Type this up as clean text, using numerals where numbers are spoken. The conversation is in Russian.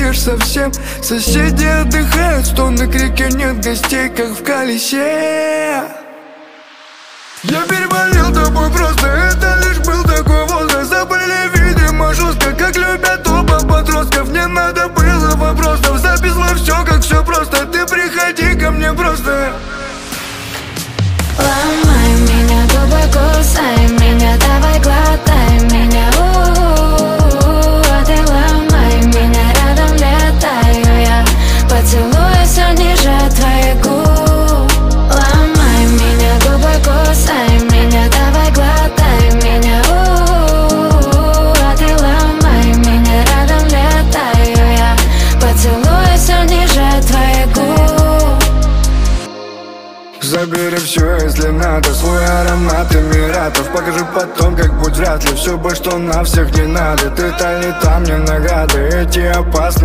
пьешь совсем. Соседи отдыхают, стоны, крики, нет гостей, как в колесе. Я переболел тобой просто, это лишь был такой возраст. Забыли, видимо, жестко, как любят оба подростков. Не надо было вопросов, записала все, как все просто. Ты приходи ко мне просто. Ломай меня, губы кусай меня, давай глотай меня, а ты ломай меня, рядом летаю я, поцелуй все ниже твоих губ. Ломай меня, губы кусай меня, давай глотай меня, а ты ломай меня, рядом летаю я, поцелуй все ниже твоих губ. Забери все, если надо, свой аромат Эмиратов. Покажи потом, как будь вряд ли. Все бы, что на всех не надо. Ты та не там, не награды, эти опасные